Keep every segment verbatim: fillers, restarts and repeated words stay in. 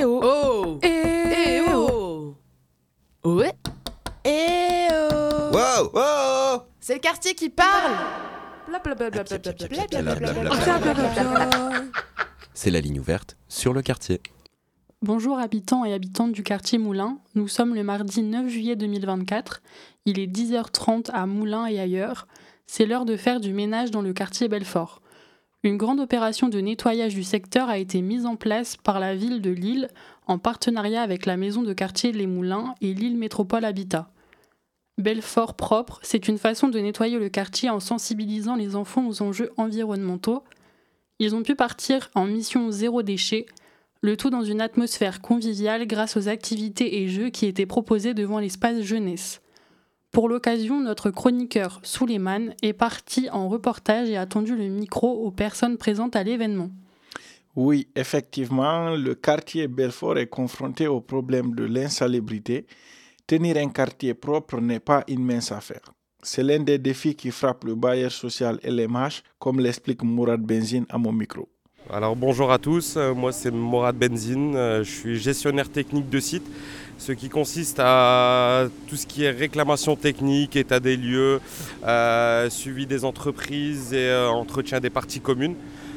Eh oh Oh Eh Eh oh oh Ouais Eh oh Wow, wow. C'est le quartier qui parle. C'est la ligne ouverte sur le quartier. Bonjour habitants et habitantes du quartier Moulins, nous sommes le mardi neuf juillet deux mille vingt-quatre, il est dix heures trente à Moulins et ailleurs, c'est l'heure de faire du ménage dans le quartier Belfort. Une grande opération de nettoyage du secteur a été mise en place par la ville de Lille en partenariat avec la maison de quartier Les Moulins et Lille Métropole Habitat. Belfort propre, c'est une façon de nettoyer le quartier en sensibilisant les enfants aux enjeux environnementaux. Ils ont pu partir en mission zéro déchet, le tout dans une atmosphère conviviale grâce aux activités et jeux qui étaient proposés devant l'espace jeunesse. Pour l'occasion, notre chroniqueur Souleymane est parti en reportage et a tendu le micro aux personnes présentes à l'événement. Oui, effectivement, le quartier Belfort est confronté au problème de l'insalubrité. Tenir un quartier propre n'est pas une mince affaire. C'est l'un des défis qui frappe le bailleur social L M H, comme l'explique Mourad Benzine à mon micro. Alors bonjour à tous, moi c'est Mourad Benzine, je suis gestionnaire technique de site, ce qui consiste à tout ce qui est réclamation technique, état des lieux, euh, suivi des entreprises et euh, entretien des parties communes.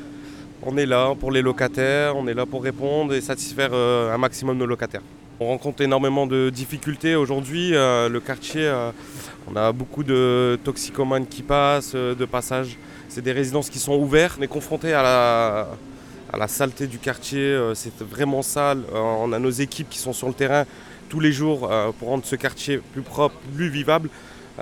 On est là pour les locataires, on est là pour répondre et satisfaire euh, un maximum nos locataires. On rencontre énormément de difficultés aujourd'hui, euh, le quartier, euh, on a beaucoup de toxicomanes qui passent, euh, de passages. C'est des résidences qui sont ouvertes. On est confronté à la, à la saleté du quartier, euh, c'est vraiment sale. Euh, on a nos équipes qui sont sur le terrain tous les jours euh, pour rendre ce quartier plus propre, plus vivable.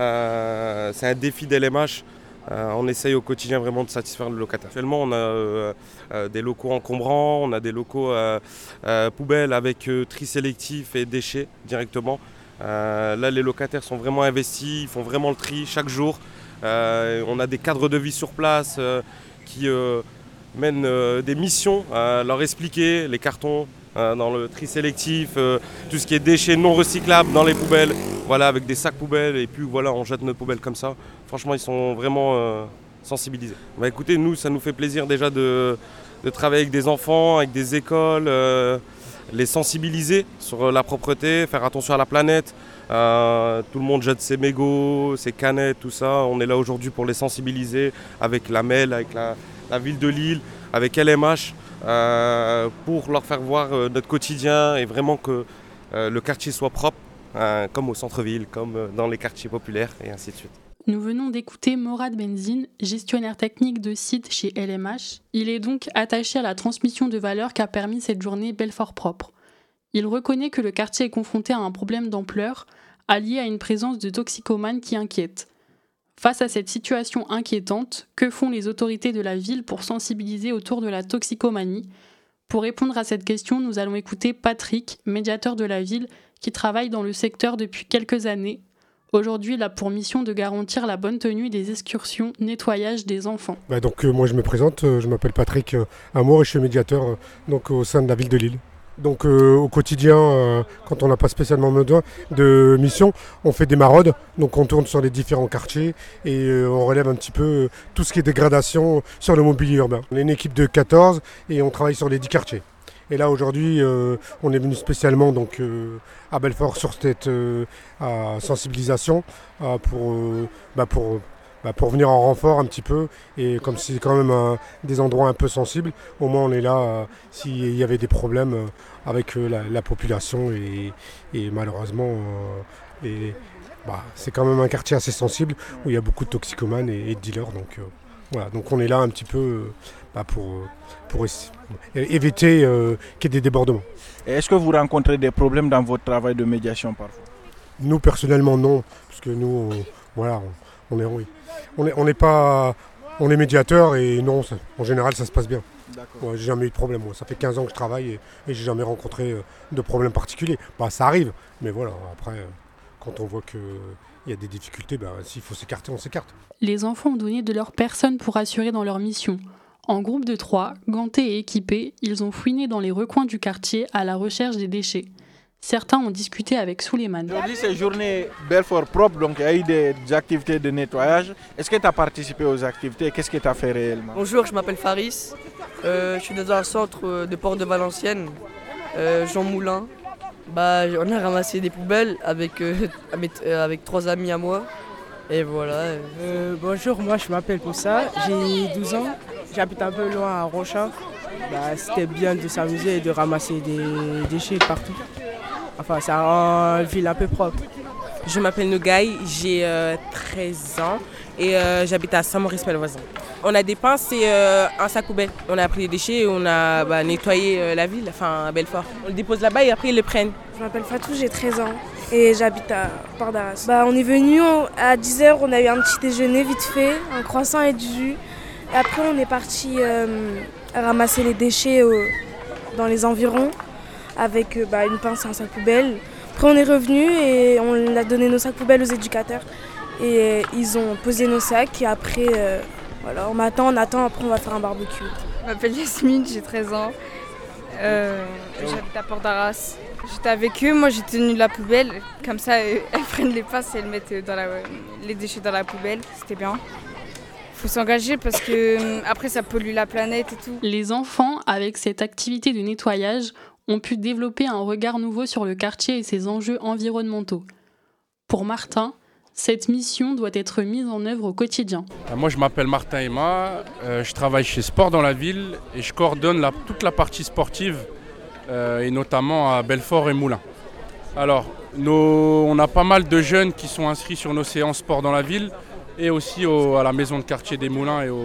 Euh, c'est un défi d'L M H. Euh, on essaye au quotidien vraiment de satisfaire le locataire. Actuellement, on a euh, euh, des locaux encombrants, on a des locaux euh, euh, poubelles avec euh, tri sélectif et déchets directement. Euh, là, les locataires sont vraiment investis, ils font vraiment le tri chaque jour. Euh, on a des cadres de vie sur place euh, qui euh, mènent euh, des missions à leur expliquer les cartons euh, dans le tri sélectif, euh, tout ce qui est déchets non recyclables dans les poubelles, voilà, avec des sacs poubelles et puis voilà, on jette notre poubelle comme ça. Franchement, ils sont vraiment euh, sensibilisés. Bah, écoutez, nous, ça nous fait plaisir déjà de, de travailler avec des enfants, avec des écoles, euh, les sensibiliser sur la propreté, faire attention à la planète. Euh, tout le monde jette ses mégots, ses canettes, tout ça. On est là aujourd'hui pour les sensibiliser avec la M E L, avec la, la ville de Lille, avec L M H, euh, pour leur faire voir euh, notre quotidien et vraiment que euh, le quartier soit propre, euh, comme au centre-ville, comme euh, dans les quartiers populaires et ainsi de suite. Nous venons d'écouter Mourad Benzine, gestionnaire technique de site chez L M H. Il est donc attaché à la transmission de valeurs qu'a permis cette journée Belfort propre. Il reconnaît que le quartier est confronté à un problème d'ampleur, allié à une présence de toxicomanes qui inquiète. Face à cette situation inquiétante, que font les autorités de la ville pour sensibiliser autour de la toxicomanie ? Pour répondre à cette question, nous allons écouter Patrick, médiateur de la ville, qui travaille dans le secteur depuis quelques années. Aujourd'hui, il a pour mission de garantir la bonne tenue des excursions nettoyage des enfants. Bah donc euh, moi je me présente, euh, je m'appelle Patrick euh, Amour et je suis médiateur euh, donc, au sein de la ville de Lille. Donc euh, au quotidien, euh, quand on n'a pas spécialement besoin de mission, on fait des maraudes, donc on tourne sur les différents quartiers et euh, on relève un petit peu euh, tout ce qui est dégradation sur le mobilier urbain. On est une équipe de quatorze et on travaille sur les dix quartiers. Et là aujourd'hui, euh, on est venu spécialement donc, euh, à Belfort sur cette euh, sensibilisation euh, pour, euh, bah, pour, bah, pour venir en renfort un petit peu. Et comme c'est quand même euh, des endroits un peu sensibles, au moins on est là euh, s'il y avait des problèmes euh, avec euh, la, la population. Et, et malheureusement, euh, les, bah, c'est quand même un quartier assez sensible où il y a beaucoup de toxicomanes et, et de dealers. Donc, euh, voilà, donc on est là un petit peu euh, bah, pour, pour éviter euh, qu'il y ait des débordements. Et est-ce que vous rencontrez des problèmes dans votre travail de médiation parfois ? Nous personnellement non, parce que nous, on, voilà, on, on est, oui, on est, on est pas, on est médiateur et non, ça, en général ça se passe bien. Moi, j'ai jamais eu de problème. Moi. Ça fait quinze ans que je travaille et, et j'ai jamais rencontré euh, de problème particulier. Bah, ça arrive, mais voilà. Après, euh, quand on voit que il y a des difficultés, bah, s'il faut s'écarter, on s'écarte. Les enfants ont donné de leur personne pour assurer dans leur mission. En groupe de trois, gantés et équipés, ils ont fouiné dans les recoins du quartier à la recherche des déchets. Certains ont discuté avec Souleymane. Aujourd'hui, c'est journée Belfort propre, donc il y a eu des, des activités de nettoyage. Est-ce que tu as participé aux activités ? Qu'est-ce que tu as fait réellement ? Bonjour, je m'appelle Faris. Euh, je suis dans un centre de Port de Valenciennes. euh, Jean Moulin. Bah, on a ramassé des poubelles avec, euh, avec, euh, avec trois amis à moi. Et voilà. Euh, bonjour, moi je m'appelle Poussa, j'ai douze ans, j'habite un peu loin à Rochard. Bah, c'était bien de s'amuser et de ramasser des déchets partout. Enfin, ça rend la ville un peu propre. Je m'appelle Nogaï, j'ai euh, treize ans et euh, j'habite à Saint-Maurice-Pelvoisin. On a des pinces et euh, un sac poubelle. On a pris les déchets et on a bah, nettoyé euh, la ville, enfin à Belfort. On le dépose là-bas et après ils le prennent. Je m'appelle Fatou, j'ai treize ans et j'habite à Port d'Arras. Bah, on est venu à dix heures, on a eu un petit déjeuner vite fait, un croissant et du jus. Et après on est parti euh, ramasser les déchets euh, dans les environs avec euh, bah, une pince et un sac poubelle. Après on est revenu et on a donné nos sacs poubelles aux éducateurs. Et euh, ils ont posé nos sacs et après euh, voilà, on attend, on attend, après on va faire un barbecue. Je m'appelle Yasmine, j'ai treize ans. Euh, j'habite à Port d'Arras. J'étais avec eux, moi j'ai tenu la poubelle. Comme ça, elles prennent les pinces et elles mettent dans la, les déchets dans la poubelle. C'était bien. Il faut s'engager parce que après ça pollue la planète et tout. Les enfants, avec cette activité de nettoyage, ont pu développer un regard nouveau sur le quartier et ses enjeux environnementaux. Pour Martin, cette mission doit être mise en œuvre au quotidien. Moi, je m'appelle Martin Emma, euh, je travaille chez Sport dans la ville et je coordonne la, toute la partie sportive, euh, et notamment à Belfort et Moulins. Alors, nos, on a pas mal de jeunes qui sont inscrits sur nos séances Sport dans la ville et aussi au, à la maison de quartier des Moulins et au,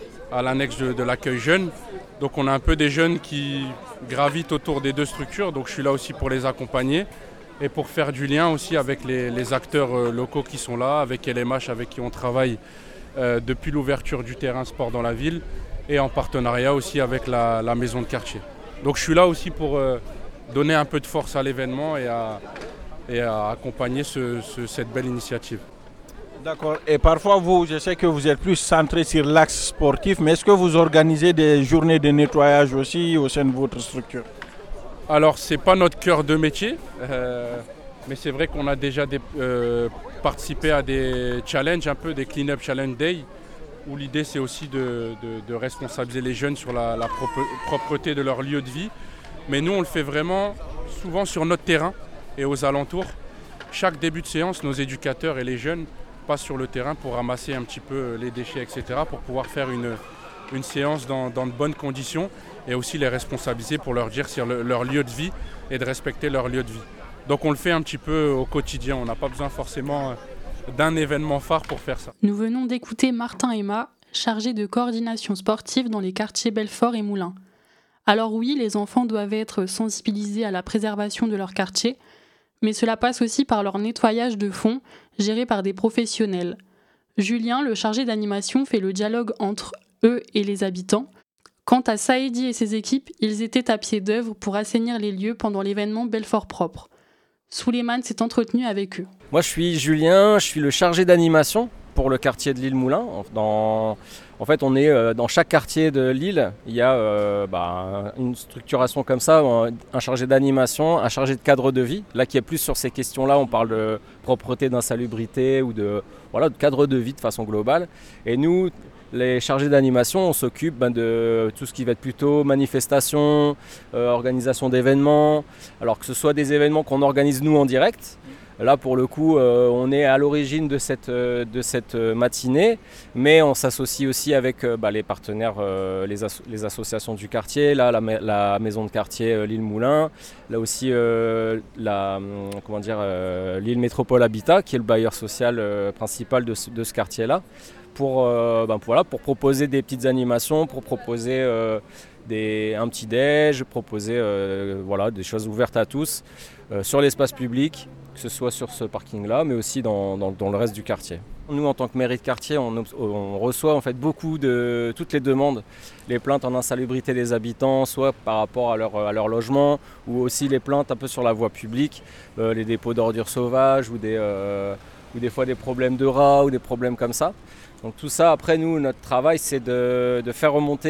à l'annexe de, de l'accueil jeune. Donc on a un peu des jeunes qui gravitent autour des deux structures, donc je suis là aussi pour les accompagner. Et pour faire du lien aussi avec les, les acteurs euh, locaux qui sont là, avec L M H avec qui on travaille euh, depuis l'ouverture du terrain sport dans la ville et en partenariat aussi avec la, la maison de quartier. Donc je suis là aussi pour euh, donner un peu de force à l'événement et à, et à accompagner ce, ce, cette belle initiative. D'accord. Et parfois, vous, je sais que vous êtes plus centré sur l'axe sportif, mais est-ce que vous organisez des journées de nettoyage aussi au sein de votre structure ? Alors, ce n'est pas notre cœur de métier, euh, mais c'est vrai qu'on a déjà des, euh, participé à des challenges, un peu des clean-up challenge day, où l'idée c'est aussi de, de, de responsabiliser les jeunes sur la, la propre, propreté de leur lieu de vie. Mais nous, on le fait vraiment souvent sur notre terrain et aux alentours. Chaque début de séance, nos éducateurs et les jeunes passent sur le terrain pour ramasser un petit peu les déchets, et cetera, pour pouvoir faire une, une séance dans, dans de bonnes conditions. Et aussi les responsabiliser pour leur dire sur le, leur lieu de vie et de respecter leur lieu de vie. Donc on le fait un petit peu au quotidien, on n'a pas besoin forcément d'un événement phare pour faire ça. Nous venons d'écouter Martin Emma, chargé de coordination sportive dans les quartiers Belfort et Moulins. Alors oui, les enfants doivent être sensibilisés à la préservation de leur quartier, mais cela passe aussi par leur nettoyage de fond, géré par des professionnels. Julien, le chargé d'animation, fait le dialogue entre eux et les habitants. Quant à Saïdi et ses équipes, ils étaient à pied d'œuvre pour assainir les lieux pendant l'événement Belfort Propre. Souleymane s'est entretenu avec eux. Moi je suis Julien, je suis le chargé d'animation pour le quartier de l'île Moulin. Dans, en fait on est euh, dans chaque quartier de l'île, il y a euh, bah, une structuration comme ça, un chargé d'animation, un chargé de cadre de vie. Là qui est plus sur ces questions-là, on parle de propreté, d'insalubrité ou de, voilà, de cadre de vie de façon globale. Et nous, les chargés d'animation, on s'occupe ben, de tout ce qui va être plutôt manifestation, euh, organisation d'événements. Alors que ce soit des événements qu'on organise nous en direct. Là pour le coup, euh, on est à l'origine de cette, euh, de cette matinée, mais on s'associe aussi avec euh, bah, les partenaires, euh, les, as- les associations du quartier, là la, la maison de quartier euh, l'île Moulin, là aussi euh, la, comment dire, euh, l'île Métropole Habitat, qui est le bailleur social euh, principal de ce, de ce quartier-là. Pour, euh, ben voilà, pour proposer des petites animations, pour proposer euh, des, un petit déj, proposer euh, voilà, des choses ouvertes à tous euh, sur l'espace public, que ce soit sur ce parking-là, mais aussi dans, dans, dans le reste du quartier. Nous, en tant que mairie de quartier, on, on reçoit en fait beaucoup de toutes les demandes, les plaintes en insalubrité des habitants, soit par rapport à leur, à leur logement, ou aussi les plaintes un peu sur la voie publique, euh, les dépôts d'ordures sauvages, ou des, euh, ou des fois des problèmes de rats, ou des problèmes comme ça. Donc tout ça, après nous, notre travail, c'est de, de faire remonter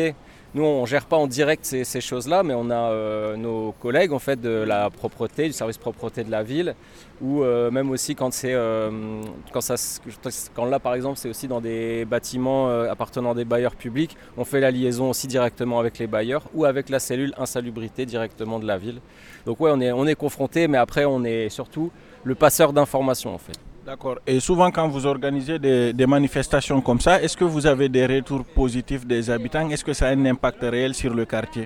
Nous, on ne gère pas en direct ces, ces choses-là, mais on a euh, nos collègues en fait, de la propreté, du service propreté de la ville, ou euh, même aussi quand c'est, euh, quand, ça, quand là par exemple c'est aussi dans des bâtiments euh, appartenant à des bailleurs publics, on fait la liaison aussi directement avec les bailleurs ou avec la cellule insalubrité directement de la ville. Donc ouais, on est, on est confronté, mais après on est surtout le passeur d'informations en fait. D'accord. Et souvent quand vous organisez des, des manifestations comme ça, est-ce que vous avez des retours positifs des habitants? Est-ce que ça a un impact réel sur le quartier?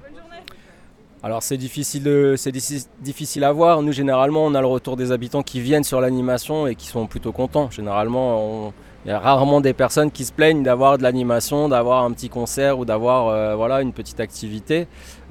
Alors c'est difficile, de, c'est difficile à voir. Nous généralement on a le retour des habitants qui viennent sur l'animation et qui sont plutôt contents. Généralement on, il y a rarement des personnes qui se plaignent d'avoir de l'animation, d'avoir un petit concert ou d'avoir euh, voilà, une petite activité.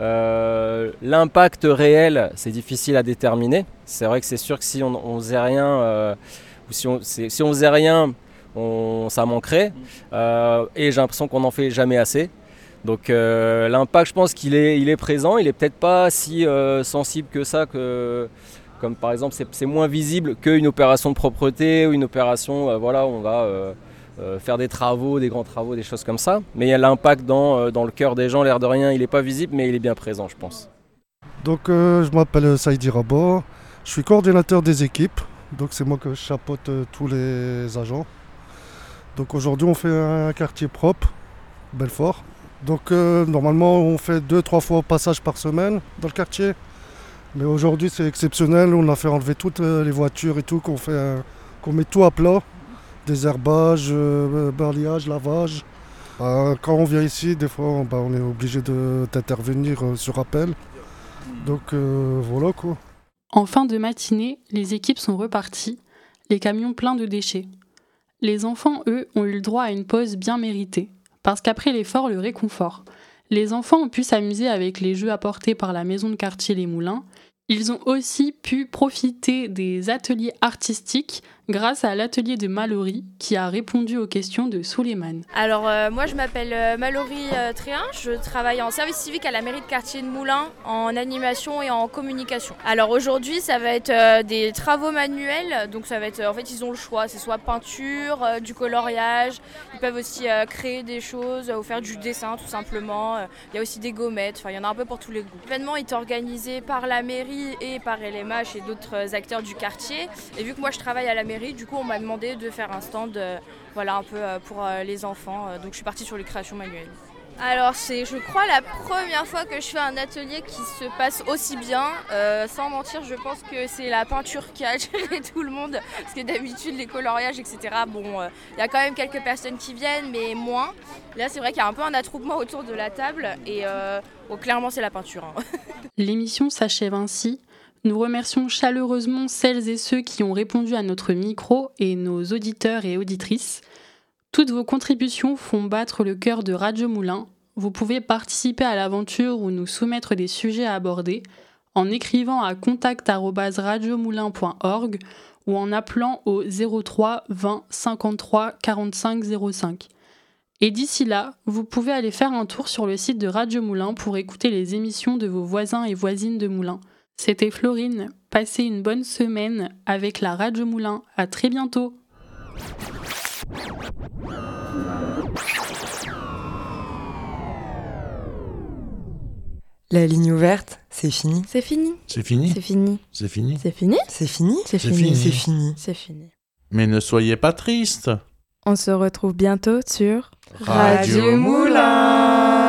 Euh, l'impact réel c'est difficile à déterminer. C'est vrai que c'est sûr que si on ne faisait rien... Euh, Si on, si on faisait rien, on, ça manquerait. Euh, et j'ai l'impression qu'on n'en fait jamais assez. Donc euh, l'impact, je pense qu'il est, il est présent. Il n'est peut-être pas si euh, sensible que ça. Que, comme par exemple, c'est, c'est moins visible qu'une opération de propreté ou une opération euh, voilà, où on va euh, euh, faire des travaux, des grands travaux, des choses comme ça. Mais il y a l'impact dans, euh, dans le cœur des gens. L'air de rien, il n'est pas visible, mais il est bien présent, je pense. Donc euh, je m'appelle Saïdi Rabat. Je suis coordinateur des équipes. Donc c'est moi que je chapeaute euh, tous les agents. Donc aujourd'hui on fait un quartier propre, Belfort. Donc euh, normalement on fait deux trois fois passage par semaine dans le quartier. Mais aujourd'hui c'est exceptionnel, on a fait enlever toutes les voitures et tout, qu'on, fait, euh, qu'on met tout à plat. Désherbage, euh, balayage, lavage. Euh, quand on vient ici, des fois bah, on est obligé de, d'intervenir euh, sur appel. Donc euh, voilà quoi. En fin de matinée, les équipes sont reparties, les camions pleins de déchets. Les enfants, eux, ont eu le droit à une pause bien méritée, parce qu'après l'effort, le réconfort. Les enfants ont pu s'amuser avec les jeux apportés par la maison de quartier Les Moulins. Ils ont aussi pu profiter des ateliers artistiques grâce à l'atelier de Mallory qui a répondu aux questions de Souleymane. Alors euh, moi je m'appelle euh, Mallory euh, Tréhin, je travaille en service civique à la mairie de quartier de Moulins en animation et en communication. Alors aujourd'hui ça va être euh, des travaux manuels, donc ça va être, euh, en fait ils ont le choix, c'est soit peinture, euh, du coloriage, ils peuvent aussi euh, créer des choses euh, ou faire du dessin tout simplement, il euh, y a aussi des gommettes, enfin il y en a un peu pour tous les goûts. L'événement est organisé par la mairie et par L M H et d'autres acteurs du quartier, et vu que moi je travaille à la mairie, du coup on m'a demandé de faire un stand euh, voilà, un peu euh, pour euh, les enfants, euh, donc je suis partie sur les créations manuelles. Alors c'est je crois la première fois que je fais un atelier qui se passe aussi bien, euh, sans mentir je pense que c'est la peinture qui a attiré tout le monde, parce que d'habitude les coloriages et cetera, bon il euh, y a quand même quelques personnes qui viennent mais moins. Là c'est vrai qu'il y a un peu un attroupement autour de la table et euh, bon, clairement c'est la peinture. Hein. L'émission s'achève ainsi. Nous remercions chaleureusement celles et ceux qui ont répondu à notre micro et nos auditeurs et auditrices. Toutes vos contributions font battre le cœur de Radio Moulin. Vous pouvez participer à l'aventure ou nous soumettre des sujets à aborder en écrivant à contact arobase radiomoulin point org ou en appelant au zéro trois vingt cinquante-trois quarante-cinq zéro cinq. Et d'ici là, vous pouvez aller faire un tour sur le site de Radio Moulin pour écouter les émissions de vos voisins et voisines de Moulins. C'était Florine, passez une bonne semaine avec la Radio Moulin, à très bientôt. La ligne ouverte, c'est fini. C'est fini. C'est fini. C'est fini. C'est fini. C'est fini. C'est fini. C'est C'est fini. fini. C'est fini. C'est fini. Mais ne soyez pas triste. On se retrouve bientôt sur Radio Moulin.